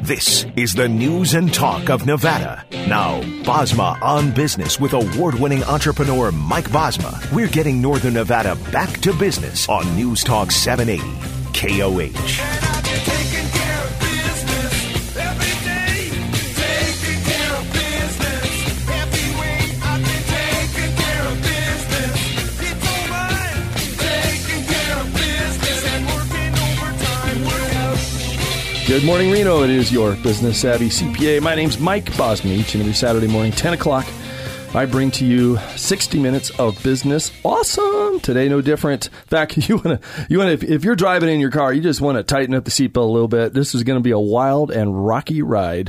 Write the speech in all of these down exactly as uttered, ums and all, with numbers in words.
This is the news and talk of Nevada. Now, Bosma on Business with award-winning entrepreneur Mike Bosma. We're getting Northern Nevada back to business on News Talk seven eighty K O H. Good morning, Reno. It is your Business Savvy C P A. My name's Mike Bosma. Each and every Saturday morning, ten o'clock, I bring to you sixty minutes of business. Awesome. Today, no different. In fact, you want to, you want to, if, if you're driving in your car, you just want to tighten up the seatbelt a little bit. This is going to be a wild and rocky ride.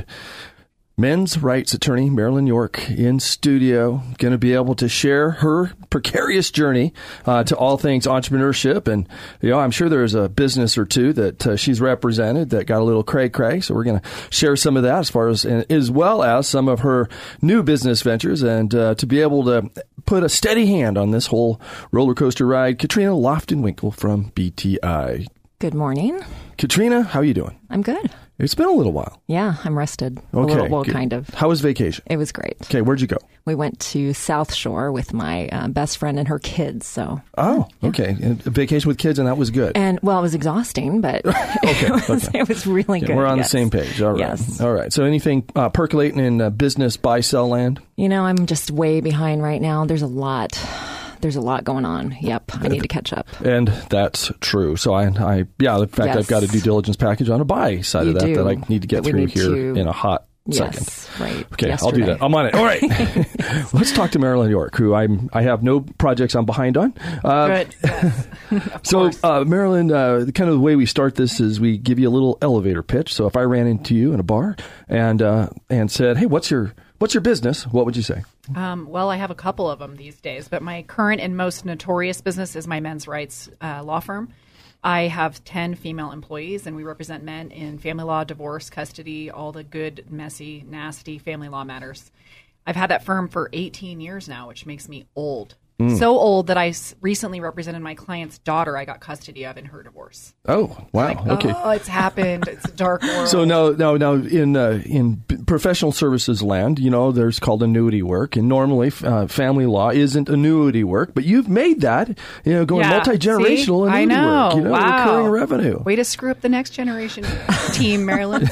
Men's rights attorney Marilyn York in studio, going to be able to share her precarious journey uh, to all things entrepreneurship. And, you know, I'm sure there's a business or two that uh, she's represented that got a little cray-cray. So we're going to share some of that as far as, as well as some of her new business ventures. And uh, to be able to put a steady hand on this whole roller coaster ride, Katrina Lofton-Winkle from B T I. Good morning. Katrina, how are you doing? I'm good. It's been a little while. Yeah, I'm rested. Okay. A little, well, good. kind of. How was vacation? It was great. Okay, where'd you go? We went to South Shore with my uh, best friend and her kids. So. Oh, yeah. Okay. And a vacation with kids, and that was good. And, well, it was exhausting, but okay, it, was, okay. it was really Okay, good. we're on yes. the same page. All right. Yes. All right. So anything uh, percolating in uh, business buy-sell land? You know, I'm just way behind right now. There's a lot. There's a lot going on. Yep. I need to catch up. And that's true. So I, I yeah, in fact, yes. I've got a due diligence package on a buy side you of that do. that I need to get we through need here to, in a hot yes, second. Right. Okay, Yesterday. I'll do that. I'm on it. All right. Let's talk to Marilyn York, who I'm, I have no projects I'm behind on. Uh, Good. Yes. So, uh, Marilyn, uh, the kind of the way we start this is we give you a little elevator pitch. So if I ran into you in a bar and uh, and said, hey, what's your what's your business? What would you say? Um, well, I have a couple of them these days, but my current and most notorious business is my men's rights uh, law firm. I have ten female employees, and we represent men in family law, divorce, custody, all the good, messy, nasty family law matters. I've had that firm for eighteen years now, which makes me old. Mm. So old that I recently represented my client's daughter I got custody of in her divorce. Oh, wow. Like, okay. Oh, it's happened. It's a dark world. So now, now, now, in uh, in professional services land, you know, there's called annuity work, and normally uh, family law isn't annuity work, but you've made that, you know, going yeah. multi-generational See? annuity I know. work, you know, wow. recurring revenue. Way to screw up the next generation team, Marilyn.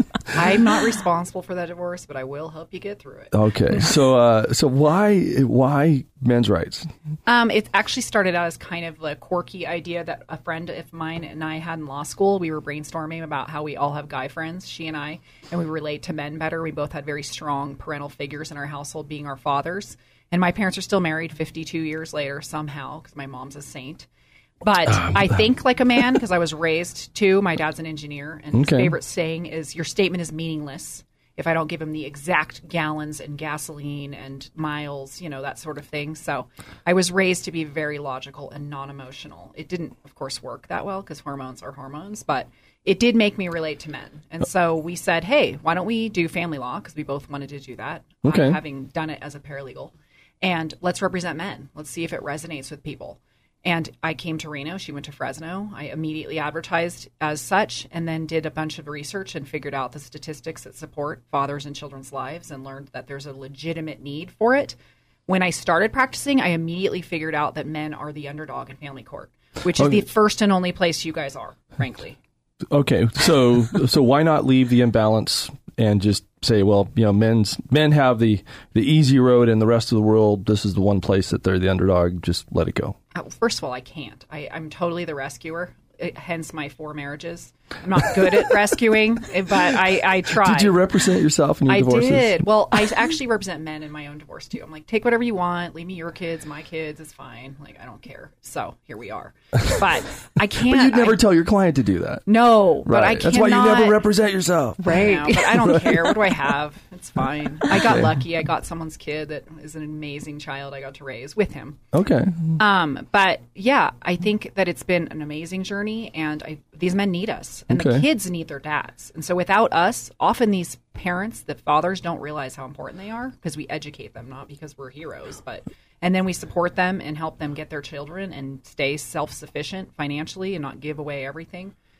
I'm not responsible for that divorce, but I will help you get through it. Okay, so uh, so why why men's rights? Um, it actually started out as kind of a quirky idea that a friend of mine and I had in law school. We were brainstorming about how we all have guy friends, she and I, and we relate to men better. We both had very strong parental figures in our household, being our fathers. And my parents are still married fifty-two years later somehow, because my mom's a saint. But um, I think like a man, because I was raised to. My dad's an engineer, and okay. his favorite saying is, your statement is meaningless if I don't give him the exact gallons and gasoline and miles, you know, that sort of thing. So I was raised to be very logical and non-emotional. It didn't, of course, work that well because hormones are hormones, but it did make me relate to men. And so we said, hey, why don't we do family law? Because we both wanted to do that, okay. um, having done it as a paralegal. And let's represent men. Let's see if it resonates with people. And I came to Reno. She went to Fresno. I immediately advertised as such and then did a bunch of research and figured out the statistics that support fathers and children's lives and learned that there's a legitimate need for it. When I started practicing, I immediately figured out that men are the underdog in family court, which is okay. the first and only place you guys are, frankly. Okay, so so why not leave the imbalance and just say, well, you know, men's men have the, the easy road and the rest of the world, this is the one place that they're the underdog, just let it go. Uh, first of all, I can't. I, I'm totally the rescuer, it, hence my four marriages. I'm not good at rescuing, but I, I try. Did you represent yourself in your I divorces? I did. Well, I actually represent men in my own divorce, too. I'm like, take whatever you want. Leave me your kids, my kids. It's fine. Like, I don't care. So here we are. But I can't. But you'd never I, tell your client to do that. No, right. but I can't. That's why you never represent yourself. Right. I know, but I don't care. What do I have? It's fine. I got lucky. I got someone's kid that is an amazing child I got to raise with him. Okay. Um, but yeah, I think that it's been an amazing journey, and I, these men need us, and okay. the kids need their dads. And so without us, often these parents, the fathers, don't realize how important they are because we educate them, not because we're heroes, but and then we support them and help them get their children and stay self-sufficient financially and not give away everything.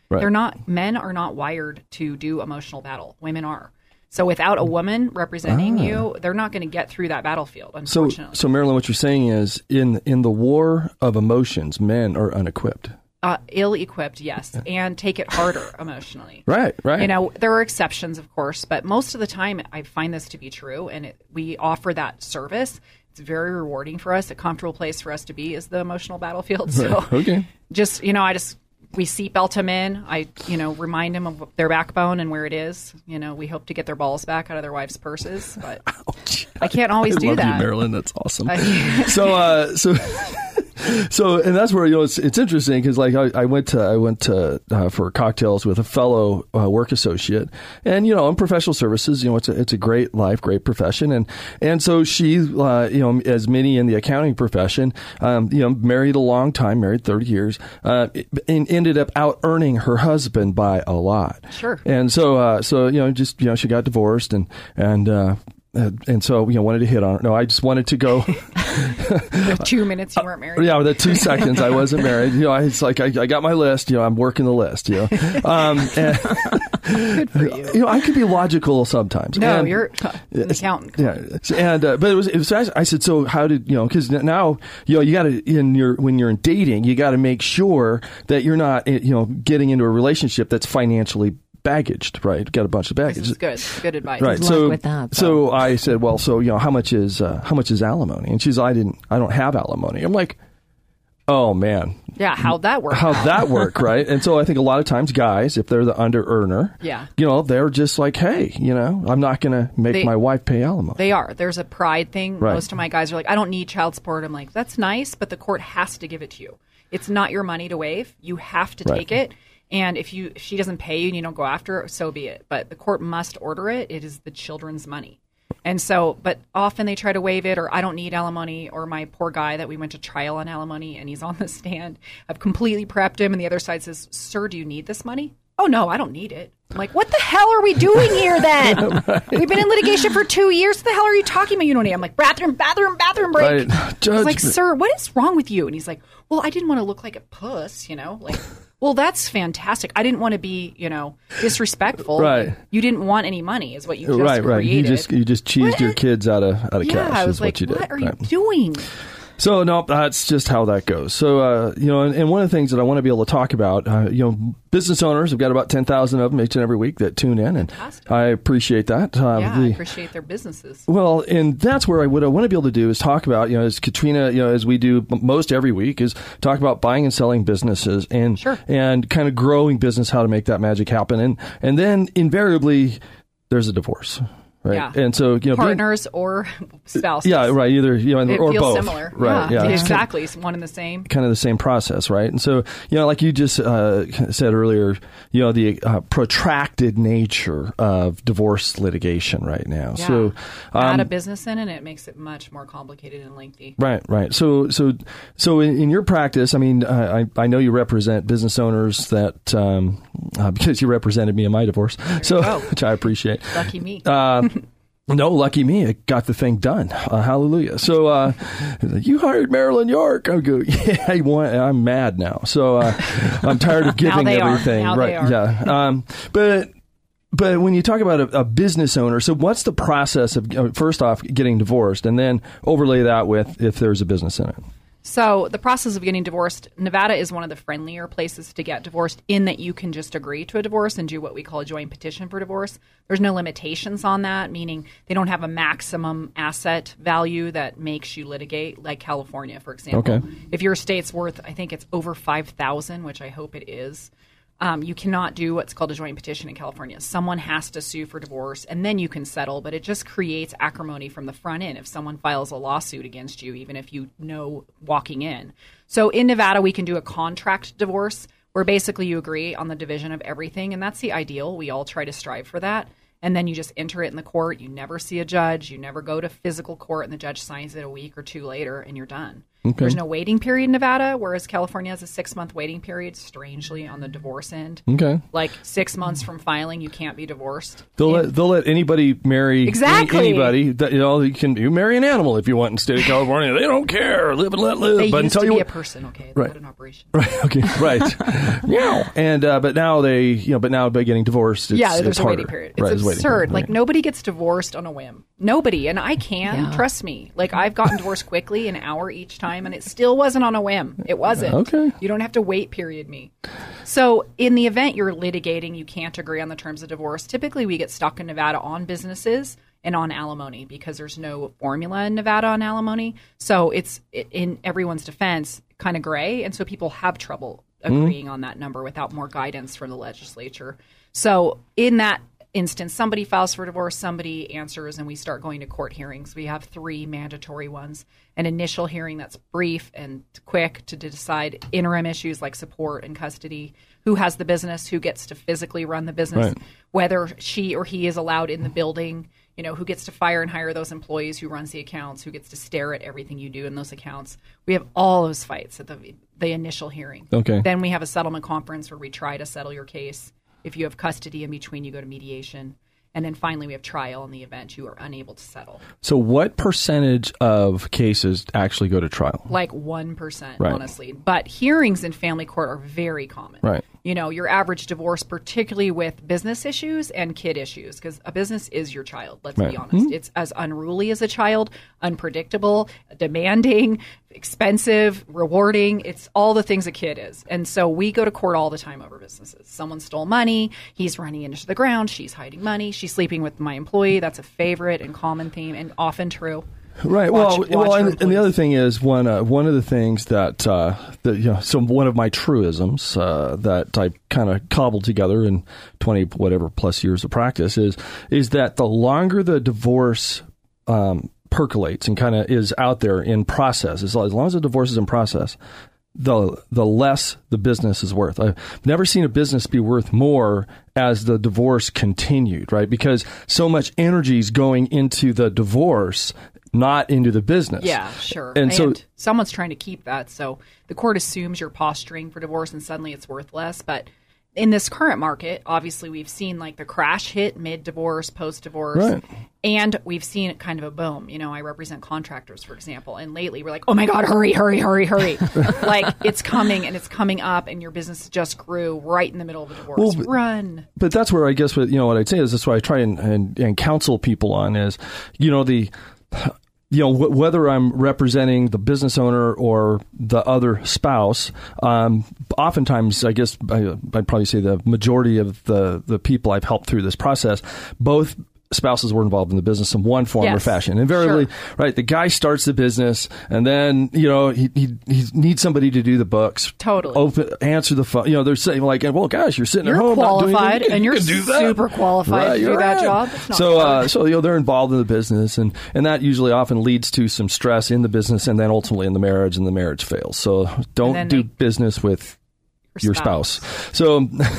Right. They're not, men are not wired to do emotional battle. Women are. So without a woman representing Ah. you, they're not going to get through that battlefield, So, unfortunately. so Marilyn, what you're saying is in, in the war of emotions, men are unequipped. Uh, ill-equipped, yes, and take it harder emotionally. Right, right. You know, there are exceptions, of course, but most of the time I find this to be true, and it, we offer that service. It's very rewarding for us. A comfortable place for us to be is the emotional battlefield. So Right. Okay. just, you know, I just, we seatbelt them in. I, you know, remind them of their backbone and where it is. You know, we hope to get their balls back out of their wives' purses, but I can't always I do love that. you, Marilyn. That's awesome. I- so, uh, so, so, and that's where you know it's it's interesting because like I, I went to I went to uh, for cocktails with a fellow uh, work associate, and you know in professional services, you know it's a it's a great life, great profession, and and so she, uh, you know, as many in the accounting profession, um, you know, married a long time, married thirty years, uh, and ended up out earning her husband by a lot. Sure. And so, uh, so you know, just you know, she got divorced, and and. Uh, And, and so, you know, wanted to hit on her. No, I just wanted to go. The two minutes you weren't married. Yeah, the two seconds I wasn't married. You know, I, it's like I, I got my list. You know, I'm working the list. You know, um, and, Good for you. you know, I could be logical sometimes. No, And- you're an accountant. Yeah, and uh, but it was it was. I said, so how did you know? Because now you know you got to in your when you're in dating, you got to make sure that you're not you know getting into a relationship that's financially baggaged, right? Got a bunch of baggage. This is good. Good advice. Right. Good So, luck with that, so I said, well, so, you know, how much is, uh, how much is alimony? And she's, I didn't, I don't have alimony. I'm like, oh man, Yeah, how'd that work? how'd that work? Right. And so I think a lot of times guys, if they're the under earner, Yeah. you know, they're just like, hey, you know, I'm not going to make They- my wife pay alimony. They are. There's a pride thing. Right. Most of my guys are like, I don't need child support. I'm like, that's nice, but the court has to give it to you. It's not your money to waive. You have to Right. take it. And if you if she doesn't pay you and you don't go after her, so be it. But the court must order it. It is the children's money. And so, but often they try to waive it, or I don't need alimony, or my poor guy that we went to trial on alimony and he's on the stand. I've completely prepped him, and the other side says, sir, do you need this money? Oh, no, I don't need it. I'm like, what the hell are we doing here then? Right. We've been in litigation for two years. What the hell are you talking about? You don't need. I'm like, bathroom, bathroom, bathroom break. Right. I was Judge- like, sir, what is wrong with you? And he's like, well, I didn't want to look like a puss, you know, like. Well, that's fantastic. I didn't want to be, you know, disrespectful. Right. You didn't want any money, is what you just right, right. You created. just, you just cheesed What? your kids out of, out of yeah, cash I is was what like, you did. what are Right. you doing? So no, that's just how that goes. So uh, you know, and, and one of the things that I want to be able to talk about, uh, you know, business owners, we've got about ten thousand of them each and every week that tune in, and Fantastic. I appreciate that. Um, Yeah, the- I appreciate their businesses. well, and that's where I what I want to be able to do is talk about, you know, as Katrina, you know, as we do m- most every week, is talk about buying and selling businesses and Sure. and kind of growing business, how to make that magic happen, and and then invariably there's a divorce. Right. Yeah. And so, you know, being- Partners or spouses. yeah, right. Either, you know, It or feels both. similar. Right. Yeah, Yeah. It's kind- exactly. It's one and the same. kind of the same process, right? And so, you know, like you just uh, said earlier, you know, the uh, protracted nature of divorce litigation right now. Yeah. So, Add um, a business in, and it makes it much more complicated and lengthy. right, right. So, so, so in, in your practice, I mean, uh, I I know you represent business owners that um, uh, because you represented me in my divorce, so go. which I appreciate. Lucky me. Uh, No, lucky me. I got the thing done. Uh, hallelujah. So, uh, you hired Marilyn York. I go, yeah, I want, I'm mad now. So, uh, I'm tired of giving they are. everything. Now right. they are. Yeah. Um, but, but when you talk about a, a business owner, so what's the process of, uh, first off, getting divorced, and then overlay that with if there's a business in it? So the process of getting divorced, Nevada is one of the friendlier places to get divorced in that you can just agree to a divorce and do what we call a joint petition for divorce. There's no limitations on that, meaning they don't have a maximum asset value that makes you litigate, like California, for example. Okay. If your estate's worth, I think it's over five thousand dollars, which I hope it is, Um, you cannot do what's called a joint petition in California. Someone has to sue for divorce, and then you can settle, but it just creates acrimony from the front end if someone files a lawsuit against you, even if you know walking in. So in Nevada, we can do a contract divorce where basically you agree on the division of everything, and that's the ideal. We all try to strive for that. And then you just enter it in the court. You never see a judge. You never go to physical court, and the judge signs it a week or two later, and you're done. Okay. There's no waiting period in Nevada, whereas California has a six-month waiting period, strangely, on the divorce end. Okay. Like six months from filing, you can't be divorced. They'll And- let, they'll let anybody marry Exactly. any, anybody. That, you know, you can you marry an animal if you want in the state of California. They don't care. Live and let live. They but used until to you be a person, okay? They Right. had an operation. Right. Okay. Right. Yeah. And uh, but now they, you know, but now by getting divorced, it's, yeah, there's it's a waiting harder. period. It's Right, there's a waiting absurd. period, Like right. nobody gets divorced on a whim. Nobody, and I can. Yeah. Trust me. Like I've gotten divorced quickly, an hour each time, and it still wasn't on a whim. It wasn't. Okay. You don't have to wait. Period. Me. So in the event you're litigating, you can't agree on the terms of divorce. Typically, we get stuck in Nevada on businesses and on alimony because there's no formula in Nevada on alimony. So it's in everyone's defense kind of gray, and so people have trouble agreeing mm. on that number without more guidance from the legislature. So in that instance, somebody files for divorce, somebody answers, and we start going to court hearings. We have three mandatory ones. An initial hearing that's brief and quick to decide interim issues like support and custody, who has the business, who gets to physically run the business, Right. whether she or he is allowed in the building, you know, who gets to fire and hire those employees, who runs the accounts, who gets to stare at everything you do in those accounts. We have all those fights at the the initial hearing. Okay. Then we have a settlement conference where we try to settle your case. If you have custody in between, you go to mediation. And then finally, we have trial in the event you are unable to settle. So what percentage of cases actually go to trial? Like one percent, Right. honestly. But hearings in family court are very common. Right. You know, your average divorce, particularly with business issues and kid issues, because a business is your child, let's Right. be honest. Mm-hmm. It's as unruly as a child, unpredictable, demanding, expensive, rewarding. It's all the things a kid is. And so we go to court all the time over businesses. Someone stole money. He's running into the ground. She's hiding money. She's sleeping with my employee. That's a favorite and common theme and often true. Right. Watch- well, watch well, your and, and the employees. other thing is one uh, one of the things that uh, that you know, so one of my truisms uh, that I kind of cobbled together in twenty whatever plus years of practice is is that the longer the divorce um, percolates and kind of is out there in process, as long, as long as the divorce is in process, the the less the business is worth. I've never seen a business be worth more as the divorce continued, right? Because so much energy is going into the divorce, not into the business. Yeah, sure. And, And, so, someone's trying to keep that. So the court assumes you're posturing for divorce and suddenly it's worth less. But in this current market, obviously we've seen like the crash hit mid-divorce, post-divorce. Right. And we've seen kind of a boom. You know, I represent contractors, for example. And lately we're like, oh my God, hurry, hurry, hurry, hurry. Like it's coming and it's coming up and your business just grew right in the middle of a divorce. Well, but- Run. but that's where I guess what you know what I'd say is that's what I try and, and, and counsel people on is, you know, the you know wh- whether I'm representing the business owner or the other spouse. Um, oftentimes, I guess I, I'd probably say the majority of the the people I've helped through this process, both spouses were involved in the business in one form or Yes. fashion. Invariably, Sure. right, the guy starts the business and then, you know, he, he, he needs somebody to do the books. Totally. Open, answer the phone. You know, they're saying like, well, gosh, you're sitting You're at home. not doing qualified, anything. and You you're can do that. super qualified to do you're that job. It's not So, uh, hard. so, you know, they're involved in the business and, and that usually often leads to some stress in the business and then ultimately in the marriage and the marriage fails. So don't then do they- business with Your your spouse. So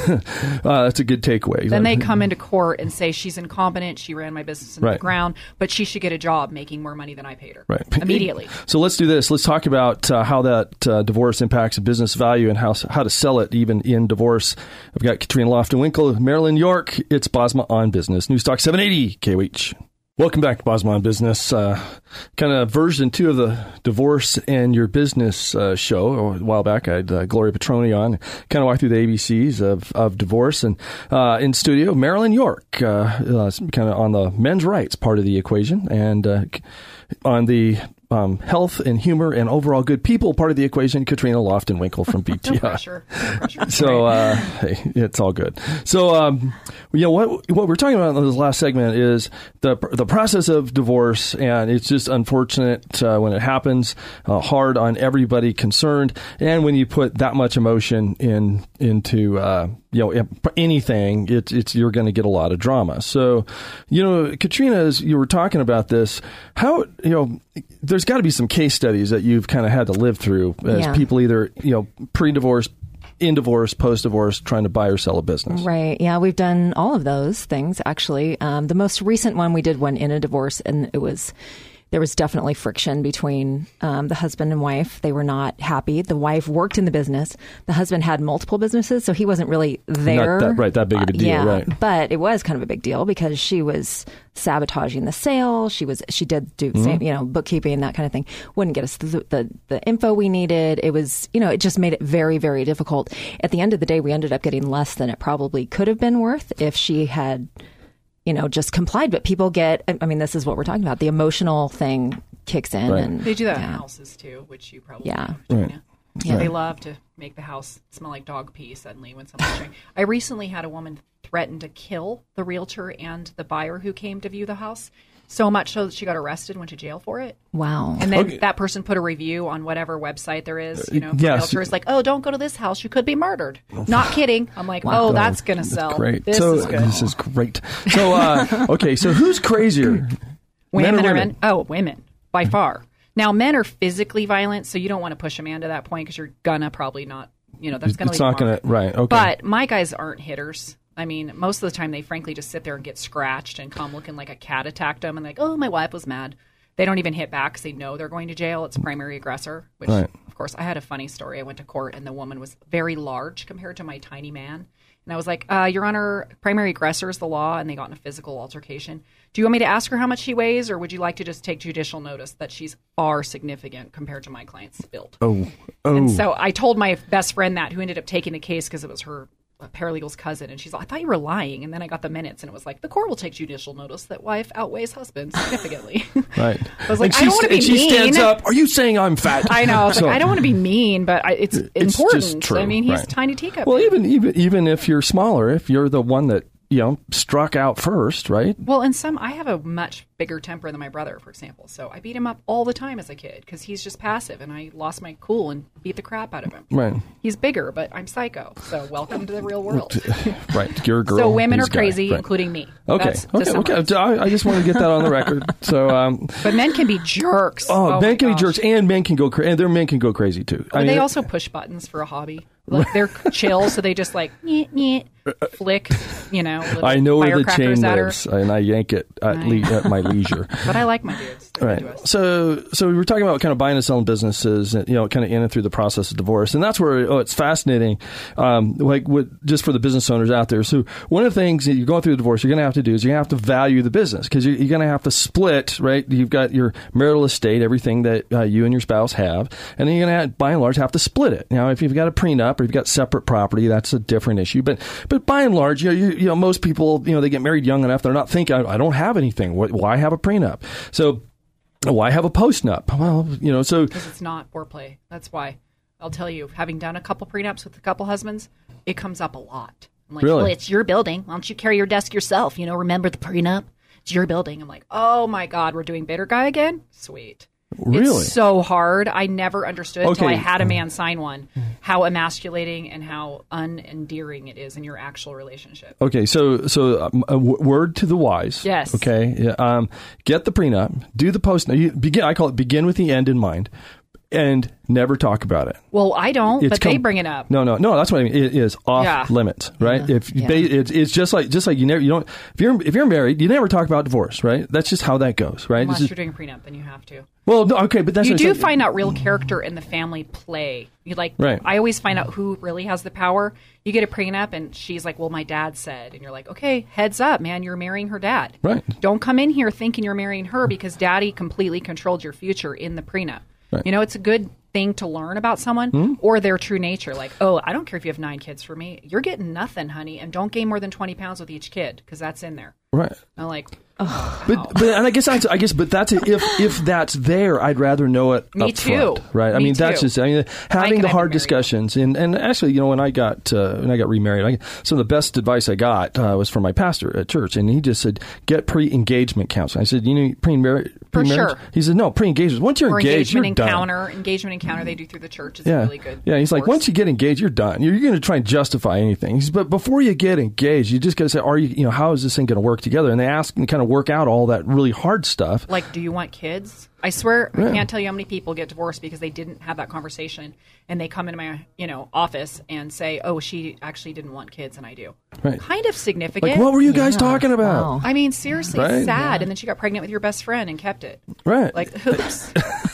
uh, that's a good takeaway. Then they come into court and say she's incompetent. She ran my business into Right. the ground, but she should get a job making more money than I paid her. Right. Immediately. So let's do this. Let's talk about uh, how that uh, divorce impacts a business value and how how to sell it even in divorce. I've got Katrina Lofton-Winkle, Marilyn York. It's Bosma on Business. News Talk seven eighty K O H. Welcome back to Bosma on Business. Uh, kind of version two of the Divorce and Your Business uh, show. A while back, I had uh, Gloria Petroni on, kind of walked through the A B Cs of, of divorce. And uh, in studio, Marilyn York, uh, uh, kind of on the men's rights part of the equation and uh, on the um, health and humor and overall good people part of the equation, Katrina Lofton-Winkle from B T I. No pressure. No pressure. So uh, hey, it's all good. So um, you know what what we're talking about in this last segment is the the process of divorce, and it's just unfortunate uh, when it happens, uh, hard on everybody concerned, and when you put that much emotion in into uh, you know anything, it's it's you're going to get a lot of drama. So you know, Katrina, as you were talking about this, how you know there's got to be some case studies that you've kind of had to live through as Yeah. people either you know pre-divorce, in divorce, post-divorce, trying to buy or sell a business. Right. Yeah, we've done all of those things, actually. Um, the most recent one, we did one in a divorce, and it was there was definitely friction between um, the husband and wife. They were not happy. The wife worked in the business. The husband had multiple businesses, so he wasn't really there. Not that, right, that big of a deal, uh, yeah, right. But it was kind of a big deal because she was sabotaging the sale. She was she did do Mm-hmm. same, you know, bookkeeping, that kind of thing. Wouldn't get us the, the the info we needed. It was, you know, it just made it very, very difficult. At the end of the day, we ended up getting less than it probably could have been worth if she had, you know, just complied. But people get, I mean, this is what we're talking about. The emotional thing kicks in. Right. And They do that yeah. in houses too, which you probably Yeah. know. Right. Gina. Yeah. They love to make the house smell like dog pee suddenly when someone's showing. I recently had a woman threaten to kill the realtor and the buyer who came to view the house, so much so that she got arrested and went to jail for it. Wow. And then Okay. that person put a review on whatever website there is, you know, Uh, yes. realtor is like, oh, don't go to this house. You could be murdered. Not kidding. I'm like, oh, that's going to sell. Great. This so is good. this is great. So uh, okay, so who's crazier? Women men or are women? men. Oh, women by far. Now, men are physically violent, so you don't want to push a man to that point because you're gonna probably not, you know, that's gonna. It's leave a not going mark. to right. Okay. But my guys aren't hitters. I mean, most of the time they frankly just sit there and get scratched and come looking like a cat attacked them and like, oh, my wife was mad. They don't even hit back because they know they're going to jail. It's primary aggressor, which, Right. of course, I had a funny story. I went to court and the woman was very large compared to my tiny man. And I was like, uh, Your Honor, primary aggressor is the law, and they got in a physical altercation. Do you want me to ask her how much she weighs, or would you like to just take judicial notice that she's far significant compared to my client's build? oh, oh. And so I told my best friend that, who ended up taking the case because it was her paralegal's cousin, and she's like, I thought you were lying. And then I got the minutes, and it was like, the court will take judicial notice that wife outweighs husband significantly. Right. I was like, And I she don't want to st- be and she mean. stands up. Are you saying I'm fat? I know. I was So- like, I don't want to be mean, but I, it's, It's important. just true, I mean, he's right. tiny teacup. Well, man. even even even if you're smaller, if you're the one that you know struck out first, right? Well, and some, I have a much bigger temper than my brother, for example. So I beat him up all the time as a kid because he's just passive, and I lost my cool and beat the crap out of him. Right. He's bigger, but I'm psycho. So welcome to the real world. Right. You're a girl. So women are he's a guy. crazy, Right. including me. Okay. That's to Okay. Okay. summarize. I, I just want to get that on the record. So, um, But men can be jerks. oh, my men can be gosh. jerks, and men can go crazy, and their men can go crazy too. I But mean, they also push buttons for a hobby. Like they're chill, so they just like nyeh, nyeh, flick, you know. little I know where the firecrackers chain at her. lives, and I yank it at, I le- at my leisure. But I like my dudes. They're good to Right. us. So, so we were talking about kind of buying and selling businesses, and, you know, kind of in and through the process of divorce, and that's where oh, it's fascinating. Um, like, what, just for the business owners out there. So, one of the things that you're going through the divorce, you're going to have to do is you're going to have to value the business because you're, you're going to have to split. Right? You've got your marital estate, everything that uh, you and your spouse have, and then you're going to, by and large, have to split it. Now, if you've got a prenup or you've got separate property, that's a different issue. But, but by and large, you know, you, you know, most people, you know, they get married young enough, they're not thinking, I, I don't have anything. What, why have a prenup? So. Why have a post-nup? Well, you know, so... Because it's not foreplay. That's why. I'll tell you, having done a couple prenups with a couple husbands, it comes up a lot. I'm like, Really? well, it's your building. Why don't you carry your desk yourself? You know, remember the prenup? It's your building. I'm like, oh my God, we're doing bitter guy again? Sweet. Really? It's so hard. I never understood until Okay. I had a man sign one how emasculating and how unendearing it is in your actual relationship. Okay, so so um, a w- word to the wise. Yes. Okay. Yeah, um, get the prenup. Do the post. You begin. I call it begin with the end in mind, and never talk about it. Well, I don't, It's but they com- bring it up. No, no, no. That's what I mean. It is off Yeah. limits, right? If Yeah. they, it's it's just like just like you never you don't if you're if you're married, you never talk about divorce, right? That's just how that goes, right? Unless It's you're just- doing a prenup, then you have to. well, no, okay, but that's You what do I'm saying. find out real character in the family play. You like, Right. I always find out who really has the power. You get a prenup, and she's like, "Well, my dad said," and you're like, "Okay, heads up, man, you're marrying her dad. Right. Don't come in here thinking you're marrying her because daddy completely controlled your future in the prenup. Right. You know, it's a good thing to learn about someone Hmm? or their true nature. Like, oh, I don't care if you have nine kids for me. You're getting nothing, honey, and don't gain more than twenty pounds with each kid because that's in there. Right. I'm like, But but and I guess that's I guess but that's it. if if that's there, I'd rather know it. Me up front, too. right? I Me mean, that's too. just I mean, having and the I hard were married. discussions and and actually, you know, when I got uh, when I got remarried, I, some of the best advice I got uh, was from my pastor at church, and he just said get pre-engagement counseling. I said, you know, pre-marriage. For pre-marriage? sure. He said, no, pre-engagement. Once you're or engaged, engagement you're done. encounter. Engagement encounter they do through the church is Yeah, really good. yeah. He's like, course. once you get engaged, you're done. You're, you're going to try and justify anything. He's, but before you get engaged, you just got to say, are you, you know, how is this thing going to work? work together, and they ask and kind of work out all that really hard stuff. Like, do you want kids? I swear, Yeah. I can't tell you how many people get divorced because they didn't have that conversation, and they come into my, you know, office and say, "Oh, she actually didn't want kids, and I do." Right. Kind of significant. Like, what were you guys Yeah. talking about? Wow. I mean, seriously, Right? sad. And then she got pregnant with your best friend and kept it. Right. Like, oops.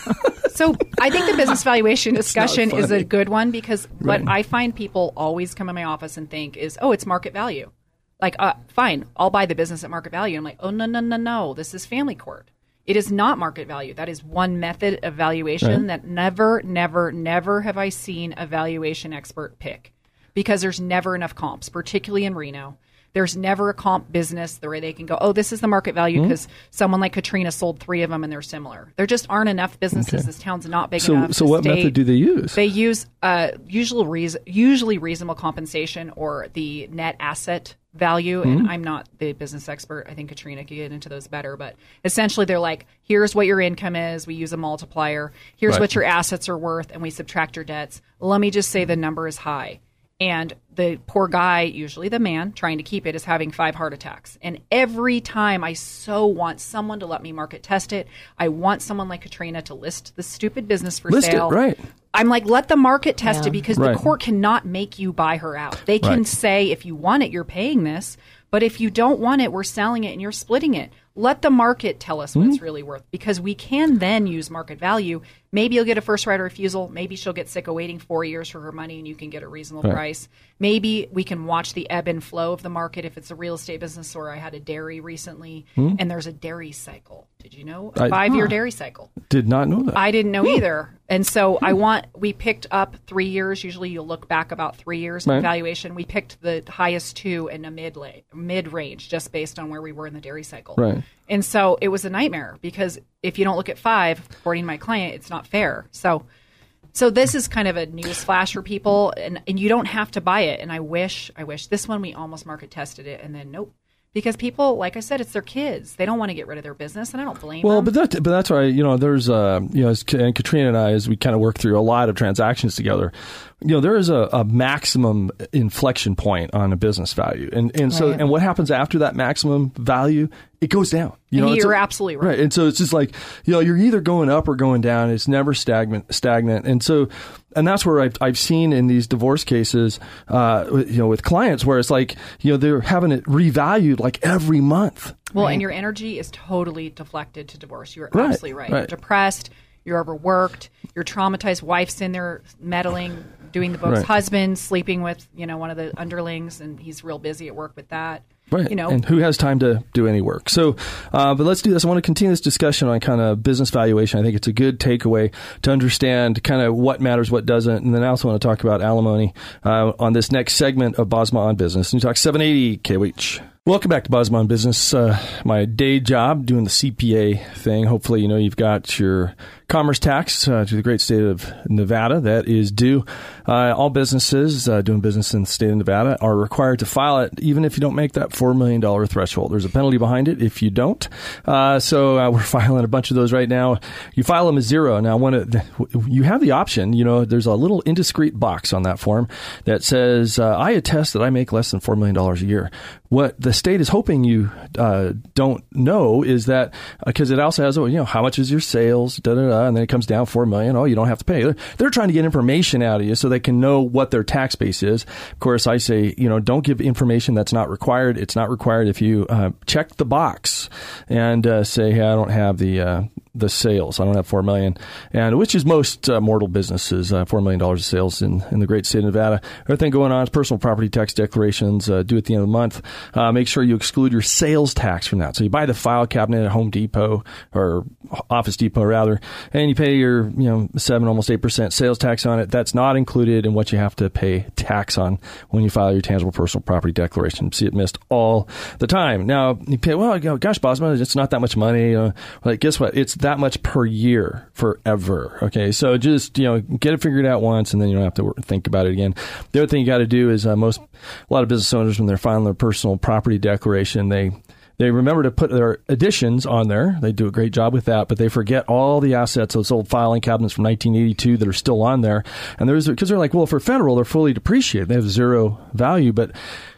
So I think the business valuation discussion is a good one because Right. what I find people always come in my office and think is, oh, it's market value. Like, uh, fine, I'll buy the business at market value. I'm like, oh, no, no, no, no. This is family court. It is not market value. That is one method of valuation Right. that never, never, never have I seen a valuation expert pick because there's never enough comps, particularly in Reno. There's never a comp business where they can go, oh, this is the market value because mm-hmm. someone like Katrina sold three of them and they're similar. There just aren't enough businesses. Okay. This town's not big So, enough. so to what stay. method do they use? They use uh, usually, reason, usually reasonable compensation or the net asset value. Mm-hmm. And I'm not the business expert. I think Katrina could get into those better. But essentially, they're like, here's what your income is. We use a multiplier. Here's Right. what your assets are worth. And we subtract your debts. Let me just say the number is high. And the poor guy, usually the man trying to keep it, is having five heart attacks. And every time I so want someone to let me market test it, I want someone like Katrina to list the stupid business for List it, sale. right. I'm like, let the market test Yeah. it because Right. the court cannot make you buy her out. They can Right. say, if you want it, you're paying this. But if you don't want it, we're selling it and you're splitting it. Let the market tell us what Mm-hmm. it's really worth because we can then use market value. Maybe you'll get a first right of refusal. Maybe she'll get sick of waiting four years for her money and you can get a reasonable Right. price. Maybe we can watch the ebb and flow of the market if it's a real estate business, or I had a dairy recently and there's a dairy cycle. Did you know? A I- five-year Huh. dairy cycle. Did not know that. I didn't know either. And so I want, we picked up three years. Usually you'll look back about three years Right. in valuation. We picked the highest two in a mid mid range just based on where we were in the dairy cycle. Right. And so it was a nightmare because if you don't look at five, according to my client, it's not fair. So so this is kind of a news flash for people, and, and you don't have to buy it. And I wish, I wish this one we almost market tested it, and then nope. Because people, like I said, it's their kids. They don't want to get rid of their business, and I don't blame Well, them. but that, but that's why, you know, there's, uh, you know, as, and Katrina and I, as we kind of work through a lot of transactions together, you know, there is a, a maximum inflection point on a business value. And, and so, Right. and what happens after that maximum value? It goes down. You know, it's You're a- absolutely right. Right. And so it's just like, you know, you're either going up or going down. It's never stagnant, stagnant. And so, and that's where I've, I've seen in these divorce cases, uh, you know, with clients where it's like, you know, they're having it revalued like every month. Well, and your energy is totally deflected to divorce. You're Right, absolutely right. right. You're depressed. You're overworked. You're traumatized. Wife's in there meddling, doing the books. Right. Husband sleeping with, you know, one of the underlings, and he's real busy at work with that. Right. You know, and who has time to do any work? So, uh, but let's do this. I want to continue this discussion on kind of business valuation. I think it's a good takeaway to understand kind of what matters, what doesn't. And then I also want to talk about alimony uh, on this next segment of Bosma on Business. New Talk seven eighty K O H. Welcome back to Bosma on Business. Uh, my day job, doing the C P A thing. Hopefully, you know, you've got your commerce tax uh, to the great state of Nevada that is due. Uh, all businesses uh, doing business in the state of Nevada are required to file it, even if you don't make that four million dollars threshold. There's a penalty behind it if you don't. Uh, so uh, we're filing a bunch of those right now. You file them as zero. Now, when it, you have the option, you know, there's a little indiscreet box on that form that says, uh, I attest that I make less than four million dollars a year. What the state is hoping you uh, don't know is that, because uh, it also has, oh, you know, how much is your sales, da da da, and then it comes down four million dollars. Oh, you don't have to pay. They're, they're trying to get information out of you so they can know what their tax base is. Of course, I say, you know, don't give information that's not required. It's not required if you uh, check the box and uh, say, hey, I don't have the uh, the sales. I don't have four million dollars, and which is most uh, mortal businesses, uh, four million dollars of sales in, in the great state of Nevada. Everything going on is personal property tax declarations uh, due at the end of the month. Uh, make sure you exclude your sales tax from that. So you buy the file cabinet at Home Depot or Office Depot rather, and you pay your, you know, seven, almost eight percent sales tax on it. That's not included in what you have to pay tax on when you file your tangible personal property declaration. See it missed all the time. Now you pay, well, gosh, Bosma, it's not that much money. Uh, like, guess what? It's that much per year forever. Okay. So just, you know, get it figured out once and then you don't have to think about it again. The other thing you got to do is uh, most, a lot of business owners, when they're filing their personal property declaration, they, They remember to put their additions on there. They do a great job with that, but they forget all the assets, those old filing cabinets from nineteen eighty-two that are still on there. And there's, because they're like, well, for federal, they're fully depreciated. They have zero value. But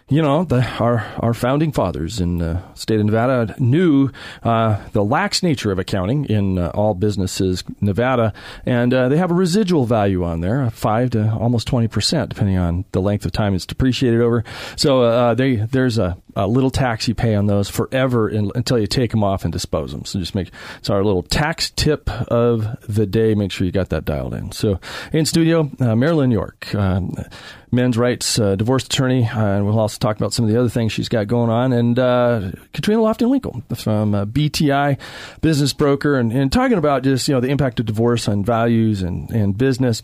you know, the, our our founding fathers in the state of Nevada knew uh, the lax nature of accounting in uh, all businesses, Nevada, and uh, they have a residual value on there, five to almost twenty percent, depending on the length of time it's depreciated over. So uh, they there's a, a little tax you pay on those forever in, until you take them off and dispose them. So just make it's our little tax tip of the day. Make sure you got that dialed in. So in studio, uh, Marilyn York. Um, men's rights uh, divorce attorney, uh, and we'll also talk about some of the other things she's got going on, and uh, Katrina Lofton-Winkle from uh, B T I, business broker, and, and talking about just, you know, the impact of divorce on values and, and business.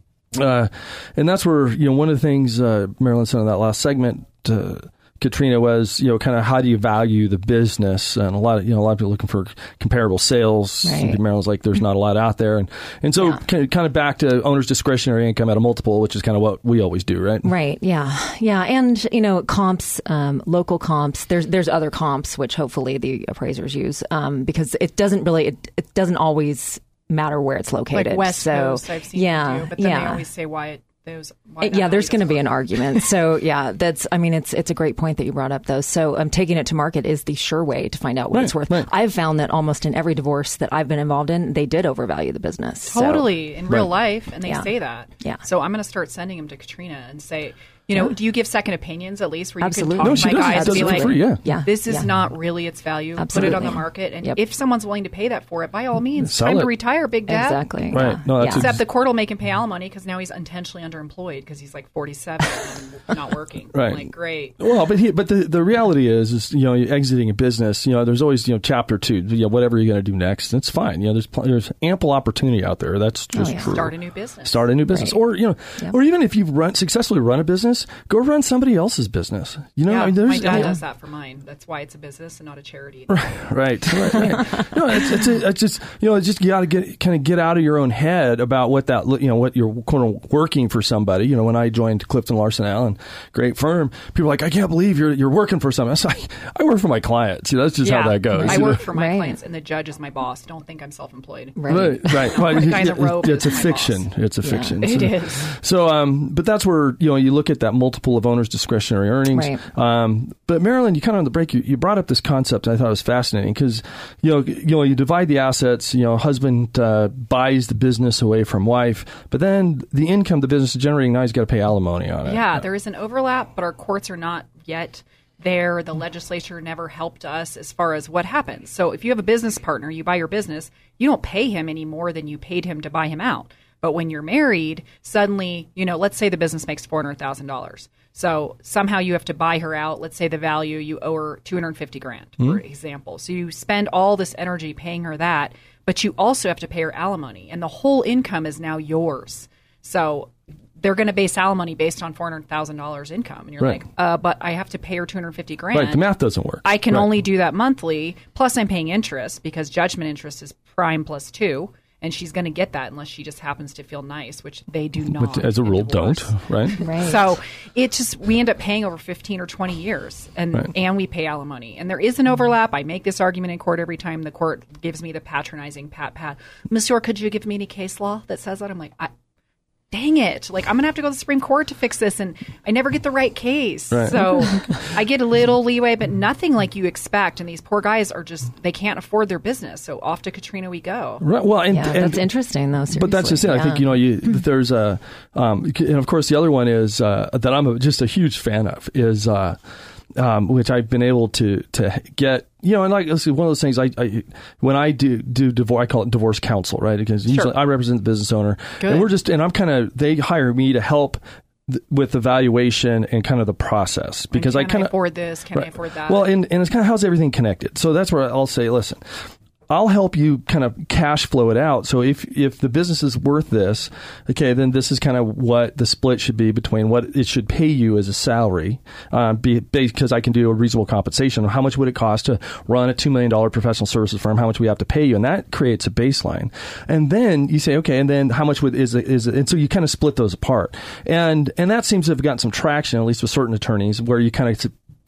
Uh, and that's where, you know, one of the things uh, Marilyn said in that last segment, uh, Katrina, was, you know, kind of how do you value the business? And a lot of, you know, a lot of people looking for comparable sales. Right. Marilyn's like, there's not a lot out there. And, and so yeah. kind of, kind of back to owner's discretionary income at a multiple, which is kind of what we always do, right? Right. Yeah. Yeah. And, you know, comps, um, local comps, there's, there's other comps, which hopefully the appraisers use, um, because it doesn't really, it, it doesn't always matter where it's located. Like West so, Coast, I've seen yeah, them do, but then yeah. they always say why it, those. Why yeah, there's going to be work. an argument. So yeah, that's. I mean, it's it's a great point that you brought up, though. So um, taking it to market is the sure way to find out what right, it's worth. Right. I've found that almost in every divorce that I've been involved in, they did overvalue the business. Totally So, in real right. life, and they Yeah. say that. Yeah. So I'm going to start sending them to Katrina and say, you know, Yeah. do you give second opinions at least, where you Absolutely. can talk No, to she my does. guys She and does be it for like, free, yeah. Yeah. this is Yeah. not really its value. Absolutely. Put it on the market, and Yep. if someone's willing to pay that for it, by all means, Sell time it. to retire, Big Dad. Exactly. Right. Yeah. No, that's yeah. Except the court will make him pay alimony because now he's intentionally underemployed because he's like forty-seven and not working. Right. I'm like, great. Well, but he, but the, the reality is, is, you know, you're exiting a business, you know, there's always, you know, chapter two, you know, whatever you're going to do next, it's fine. You know, there's pl- there's ample opportunity out there. That's just Oh, yeah. true. Start a new business. Start a new business, Right. or you know, Yep. or even if you've run successfully run a business, go run somebody else's business. You know, Yeah, I mean, there's, my dad I mean, does that for mine. That's why it's a business and not a charity. Right, right, right. right. No, it's, it's, a, it's just, you know, it's just you got to get kind of get out of your own head about what that, you know, what you're kind of working for somebody. You know, when I joined Clifton Larson Allen, great firm, people are like, I can't believe you're you're working for something. I was like, I work for my clients. You know, that's just yeah, how that goes. I you work know? for my Right. clients, and the judge is my boss. Don't think I'm self-employed. Right. Right, right. Well, The guy in the yeah, robe it's a is my fiction. boss. It's a Yeah. fiction. It so, is. So, um, but that's where, you know, you look at that multiple of owners' discretionary earnings. Right. Um, but Marilyn, you kind of on the break, you, you brought up this concept, and I thought it was fascinating because, you know, you know, you divide the assets. You know, husband uh, buys the business away from wife, but then the income the business is generating, now he's got to pay alimony on it. Yeah, there is an overlap, but our courts are not yet there. The legislature never helped us as far as what happens. So if you have a business partner, you buy your business, you don't pay him any more than you paid him to buy him out. But when you're married, suddenly, you know, let's say the business makes four hundred thousand dollars. So somehow you have to buy her out. Let's say the value, you owe her two hundred fifty grand, for example. So you spend all this energy paying her that, but you also have to pay her alimony, and the whole income is now yours. So they're going to base alimony based on four hundred thousand dollars income. And you're Right. like, uh, but I have to pay her two hundred fifty grand. Right, the math doesn't work. I can Right. only do that monthly. Plus, I'm paying interest because judgment interest is prime plus two. And she's going to get that unless she just happens to feel nice, which they do not. But as a in rule, divorce. don't, right? Right. So it just, we end up paying over fifteen or twenty years, and Right. and we pay alimony. And there is an overlap. I make this argument in court every time the court gives me the patronizing pat pat. Monsieur, could you give me any case law that says that? I'm like, I, dang it. Like, I'm going to have to go to the Supreme Court to fix this, and I never get the right case. Right. So I get a little leeway, but nothing like you expect. And these poor guys are just, they can't afford their business. So off to Katrina we go. Right. Well, and, Yeah, and that's interesting, though. Seriously. But that's just it. I think, you know, you, there's a, um, and of course, the other one is uh, that I'm a, just a huge fan of is, uh, um, which I've been able to to get, you know, and like let's see, one of those things. I, I when I do do divorce, I call it divorce counsel, right? Because usually I represent the business owner, Good. and we're just, and I'm kind of they hire me to help th- with the valuation and kind of the process because Can I kind of afford this? Can I afford that? Well, and and it's kind of how's everything connected. So that's where I'll say, listen, I'll help you kind of cash flow it out. So if if the business is worth this, okay, then this is kind of what the split should be between what it should pay you as a salary, uh, be, because I can do a reasonable compensation. How much would it cost to run a two million dollars professional services firm? How much we have to pay you? And that creates a baseline. And then you say, okay, and then how much would is is and so you kind of split those apart. And and that seems to have gotten some traction, at least with certain attorneys, where you kind of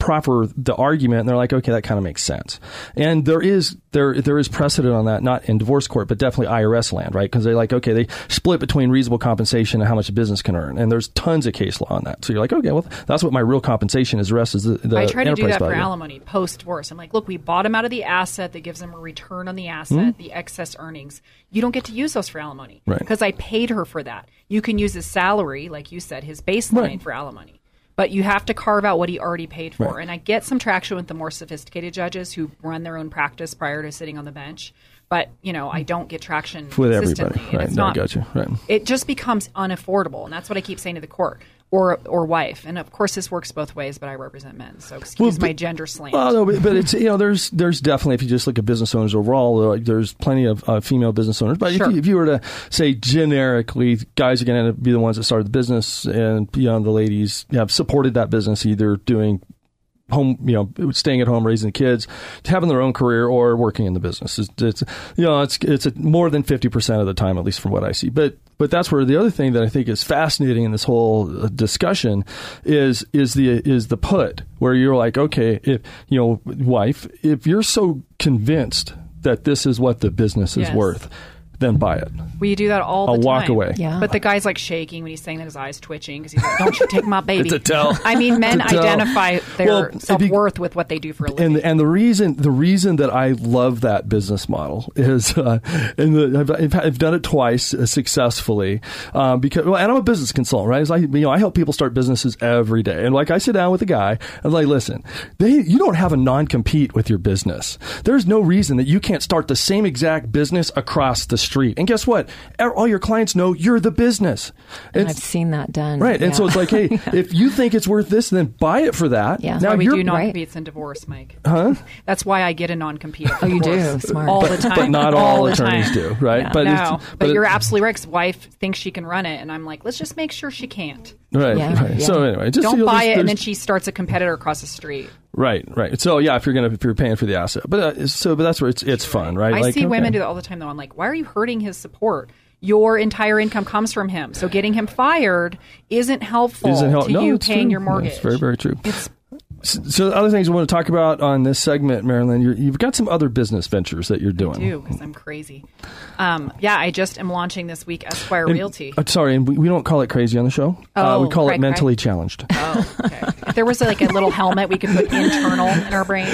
proffer the argument, and they're like, okay, that kind of makes sense. And there is there there is precedent on that, not in divorce court, but definitely I R S land, right? Because they're like, okay, they split between reasonable compensation and how much a business can earn, and there's tons of case law on that. So you're like, okay, well, that's what my real compensation is. The rest is the, the I try to do that value. for alimony post divorce. I'm like, look, we bought them out of the asset that gives them a return on the asset, mm-hmm. the excess earnings. You don't get to use those for alimony because right. I paid her for that. You can use his salary, like you said, his baseline right. for alimony. But you have to carve out what he already paid for. Right. And I get some traction with the more sophisticated judges who run their own practice prior to sitting on the bench. But, you know, I don't get traction with consistently. everybody. Right. It's No, not, I got you. Right. It just becomes unaffordable. And that's what I keep saying to the court. Or or wife. And, of course, this works both ways, but I represent men. So excuse well, but, my gender slant. Well, no, but, but it's, you know, there's there's definitely, if you just look at business owners overall, like, there's plenty of uh, female business owners. But sure. if, you, if you were to say generically, guys are going to be the ones that started the business, and, you know, the ladies have supported that business, either doing home, you know, staying at home, raising the kids, having their own career, or working in the business. It's, it's you know, it's it's a, more than fifty percent of the time, at least from what I see. But but that's where the other thing that I think is fascinating in this whole discussion is is the is the put, where you're like, okay, if you know, wife, if you're so convinced that this is what the business is yes. worth, then buy it. We do that all the I'll time. walk away. Yeah. But the guy's like shaking when he's saying that, his eyes twitching because he's like, don't you take my baby. It's a tell. I mean, men It's a tell. identify their Well, self-worth with what they do for a living. And and the reason the reason that I love that business model is, uh, and the, I've, I've I've done it twice uh, successfully, um, because well, and I'm a business consultant, right? It's like, you know, I help people start businesses every day, and like I sit down with a guy, I'm like, listen, they you don't have a non-compete with your business. There's no reason that you can't start the same exact business across the street. And guess what? All your clients know you're the business. And I've seen that done. Right. Yeah. And so it's like, hey, yeah. if you think it's worth this, then buy it for that. Yeah. That's Now why we you're, do non-competes right. in divorce, Mike. Huh? That's why I get a non-compete. Oh, you do? Smart. All but, the time. But not all, all the attorneys time. do, right? Yeah. But no, it's, but, but you're it, absolutely right. His wife thinks she can run it, and I'm like, let's just make sure she can't. Right. Yeah. right. Yeah. So anyway, just don't you know, buy there's, it, and there's, then she starts a competitor across the street. Right, right. So yeah, if you're gonna if you're paying for the asset, but uh, so but that's where it's it's fun, right? I like, see okay. women do that all the time, though. I'm like, why are you hurting his support? Your entire income comes from him, so getting him fired isn't helpful Isn't help- to no, you it's paying true. your mortgage. Yeah, it's very, very true. It's So the other things I want to talk about on this segment, Marilyn, you're, you've got some other business ventures that you're doing. I do, because I'm crazy. Um, yeah, I just am launching this week Esquire And, Realty. uh, sorry, and we, we don't call it crazy on the show. uh, Oh, we call right, it mentally right. challenged. Oh, okay. If there was like a little helmet we could put internal in our brain,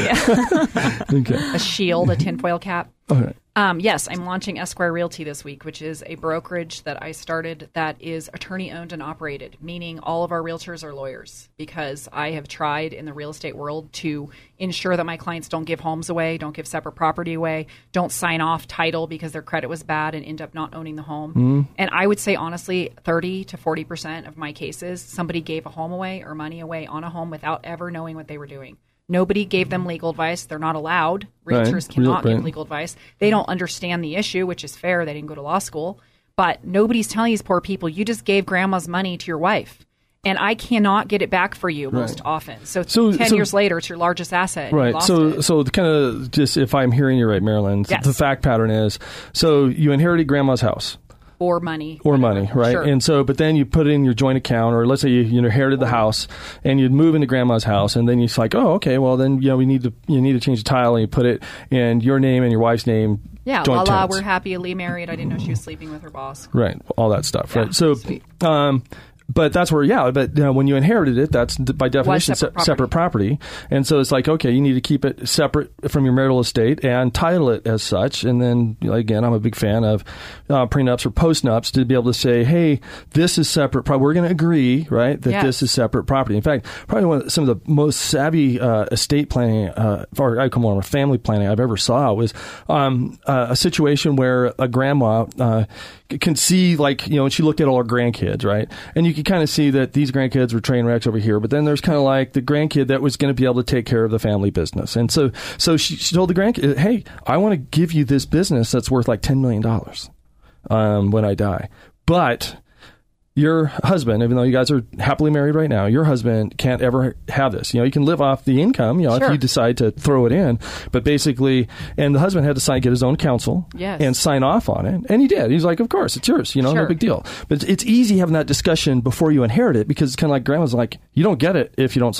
Okay. a shield, a tinfoil cap. Okay. Um, yes, I'm launching Esquire Realty this week, which is a brokerage that I started that is attorney owned and operated, meaning all of our realtors are lawyers, because I have tried in the real estate world to ensure that my clients don't give homes away, don't give separate property away, don't sign off title because their credit was bad and end up not owning the home. Mm-hmm. And I would say, honestly, thirty to forty percent of my cases, somebody gave a home away or money away on a home without ever knowing what they were doing. Nobody gave them legal advice. They're not allowed. Realtors Right. cannot Real, give right. legal advice. They don't understand the issue, which is fair. They didn't go to law school. But nobody's telling these poor people, you just gave grandma's money to your wife. And I cannot get it back for you most Right. often. So, So- ten so- years later, it's your largest asset. and you Right. lost So, it. so kind of just if I'm hearing you right, Marilyn, Yes. the fact pattern is, so you inherited grandma's house. Or money. Or whatever. money, right? Sure. And so, but then you put it in your joint account, or let's say you, you inherited the house, and you'd move into grandma's house, and then you're like, oh, okay, well then, you know, we need to you need to change the title, and you put it in your name and your wife's name. yeah, joint la la, tenants. we're happily married. I didn't know she was sleeping with her boss. Right, all that stuff, Yeah, right? So, sweet. um, but that's where, yeah, but you know, when you inherited it, that's d- by definition separate se- separate property. And so it's like, okay, you need to keep it separate from your marital estate and title it as such. And then, you know, again, I'm a big fan of uh, prenups or postnups to be able to say, hey, this is separate. Pro- we're going to agree, right, that Yes. this is separate property. In fact, probably one of some of the most savvy uh, estate planning, uh, or I come on, family planning I've ever saw was um, uh, a situation where a grandma uh, can see, like, you know, and she looked at all her grandkids, right? And you can kind of see that these grandkids were train wrecks over here, but then there's kind of like the grandkid that was going to be able to take care of the family business. And so, so she, she told the grandkid, hey, I want to give you this business that's worth like ten million dollars um, when I die. But your husband, even though you guys are happily married right now, your husband can't ever have this. You know, you can live off the income, you know, Sure. if you decide to throw it in. But basically, and the husband had to sign, get his own counsel Yes. and sign off on it. And he did. He's like, of course, it's yours. You know, no Sure. big deal. But it's easy having that discussion before you inherit it, because it's kind of like grandma's like, you don't get it if you don't sign off.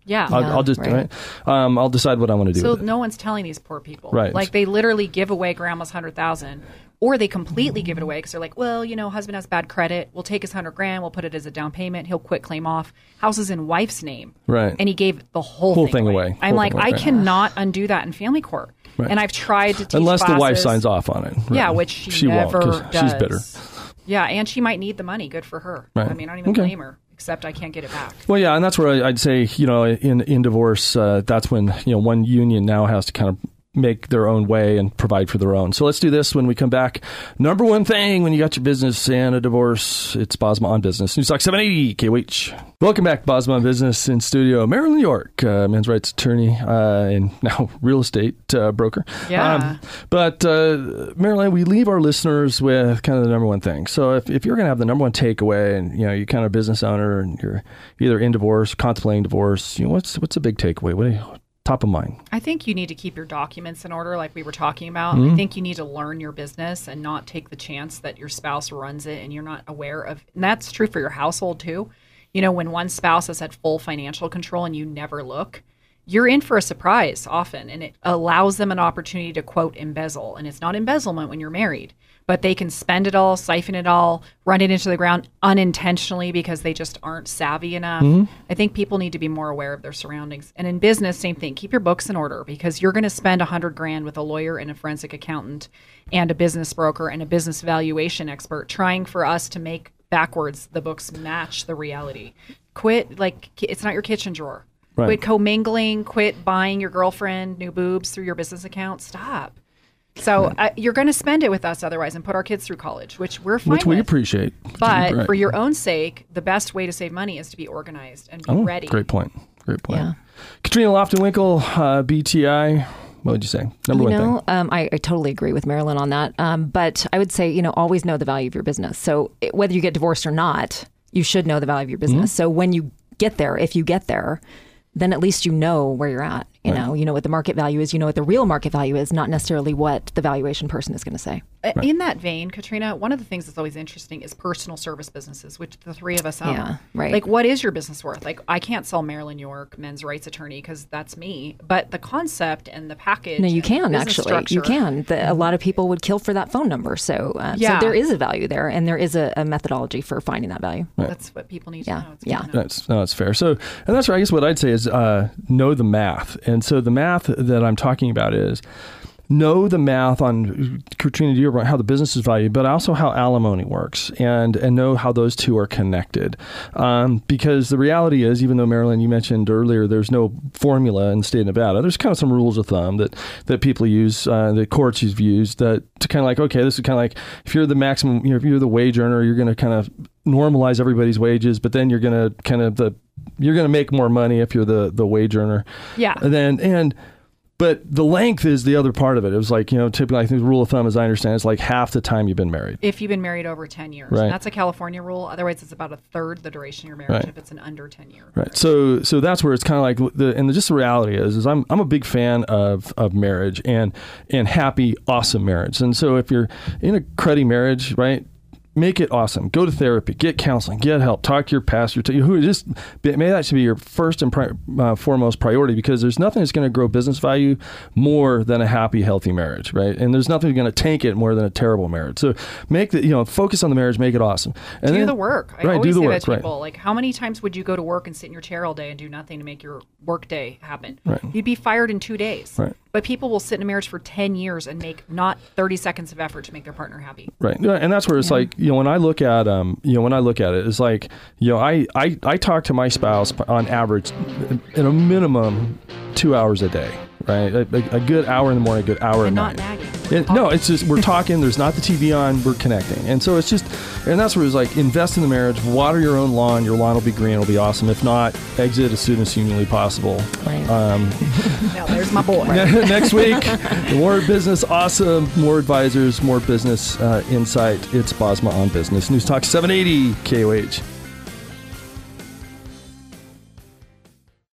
Yeah. I'll, Yeah, I'll just right. right. Um, I'll decide what I want to do. So with it. no one's telling these poor people. Right. Like they literally give away grandma's hundred thousand, or they completely give it away because they're like, well, you know, husband has bad credit. We'll take his hundred grand. We'll put it as a down payment. He'll quit claim off. House is in wife's name. Right. And he gave the whole, Whole thing, thing away. away. I'm Whole like, thing away, I right. cannot undo that in family court. Right. And I've tried to teach Unless the wife classes. signs off on it. Right. Yeah, which she, she never won't, 'cause does. she's bitter. Yeah, and she might need the money. Good for her. Right. I mean, I don't even Okay. blame her, except I can't get it back. Well, yeah, and that's where I- I'd say, you know, in in divorce, uh, that's when, you know, one union now has to kind of make their own way and provide for their own. So let's do this when we come back. Number one thing when you got your business and a divorce, it's Bosma on Business. News Talk seven eighty K O H. Welcome back, Bosma on Business in studio. Marilyn York, uh, men's rights attorney uh, and now real estate uh, broker. Yeah. Um, but uh, Marilyn, we leave our listeners with kind of the number one thing. So if, if you're going to have the number one takeaway, and you know you're kind of a business owner and you're either in divorce, contemplating divorce, you know what's what's a big takeaway? What do you, top of mind? I think you need to keep your documents in order, like we were talking about. Mm-hmm. I think you need to learn your business and not take the chance that your spouse runs it and you're not aware of. And that's true for your household too. You know, when one spouse has had full financial control and you never look, you're in for a surprise often, and it allows them an opportunity to, quote, embezzle. And it's not embezzlement when you're married, but they can spend it all, siphon it all, run it into the ground unintentionally because they just aren't savvy enough. Mm-hmm. I think people need to be more aware of their surroundings. And in business, same thing. Keep your books in order, because you're going to spend a hundred grand with a lawyer and a forensic accountant and a business broker and a business valuation expert trying for us to make backwards the books match the reality. Quit, like, it's not your kitchen drawer. Right. Quit commingling, quit buying your girlfriend new boobs through your business account. Stop. So uh, you're going to spend it with us otherwise and put our kids through college, which we're fine Which we with. appreciate. But Right. for your own sake, the best way to save money is to be organized and be Oh, ready. Great point. Great point. Yeah. Katrina Lofton-Winkle, uh, B T I. What would you say? Number You one know, thing. um, I, I totally agree with Marilyn on that. Um, but I would say, you know, always know the value of your business. So it, whether you get divorced or not, you should know the value of your business. Mm-hmm. So when you get there, if you get there, then at least you know where you're at. You Right. know, you know what the market value is. You know what the real market value is, not necessarily what the valuation person is going to say. Uh, In that vein, Katrina, one of the things that's always interesting is personal service businesses, which the three of us own. Yeah, right. Like, what is your business worth? Like, I can't sell Marilyn York, men's rights attorney, because that's me. But the concept and the package. No, you and can business actually. structure- You can. The, a lot of people would kill for that phone number. So, uh, Yeah. so there is a value there, and there is a, a methodology for finding that value. That's what people need to Yeah, know. It's good yeah. to know. That's no, that's fair. So, and that's right. I guess what I'd say is uh, know the math. And so the math that I'm talking about is know the math on, Katrina, you're right, how the business is valued, but also how alimony works, and and know how those two are connected. Um, because the reality is, even though, Marilyn, you mentioned earlier, there's no formula in the state of Nevada, there's kind of some rules of thumb that, that people use, uh, that courts have used, that to kind of like, okay, this is kind of like, if you're the maximum, you know, if you're the wage earner, you're going to kind of normalize everybody's wages, but then you're going to kind of the, you're going to make more money if you're the, the wage earner. Yeah. And then, and, but the length is the other part of it. It was like, you know, typically, I think the rule of thumb, as I understand, is like half the time you've been married. If you've been married over ten years. Right. And that's a California rule. Otherwise, it's about a third the duration of your marriage Right. if it's an under ten year. Right. So, so that's where it's kind of like the, and the, just the reality is, is I'm, I'm a big fan of, of marriage and, and happy, awesome marriage. And so if you're in a cruddy marriage, right, make it awesome. Go to therapy, get counseling, get help, talk to your pastor, to who just, maybe that should be your first and pri- uh, foremost priority, because there's nothing that's going to grow business value more than a happy, healthy marriage, right? And there's nothing going to tank it more than a terrible marriage. So make the, you know, focus on the marriage, make it awesome. And do then, the work. I right, always do the say work, that to right. people. Like, how many times would you go to work and sit in your chair all day and do nothing to make your work day happen? Right. You'd be fired in two days. Right. But people will sit in a marriage for ten years and make not thirty seconds of effort to make their partner happy. Right. Yeah, and that's where it's like, you know, when I look at, um, you know, when I look at it, it's like, you know, I, I, I talk to my spouse on average at a minimum two hours a day, right? A, a, a good hour in the morning, a good hour And at not night. nagging. It, no, it's just, we're talking, there's not the T V on, we're connecting. And so it's just, and that's where it's like, invest in the marriage, water your own lawn, your lawn will be green, it'll be awesome. If not, exit as soon as humanly possible. Right. Um, Now, there's my boy. next week, more business awesome, more advisors, more business uh, insight. It's Bosma on Business. News Talk seven eighty K O H.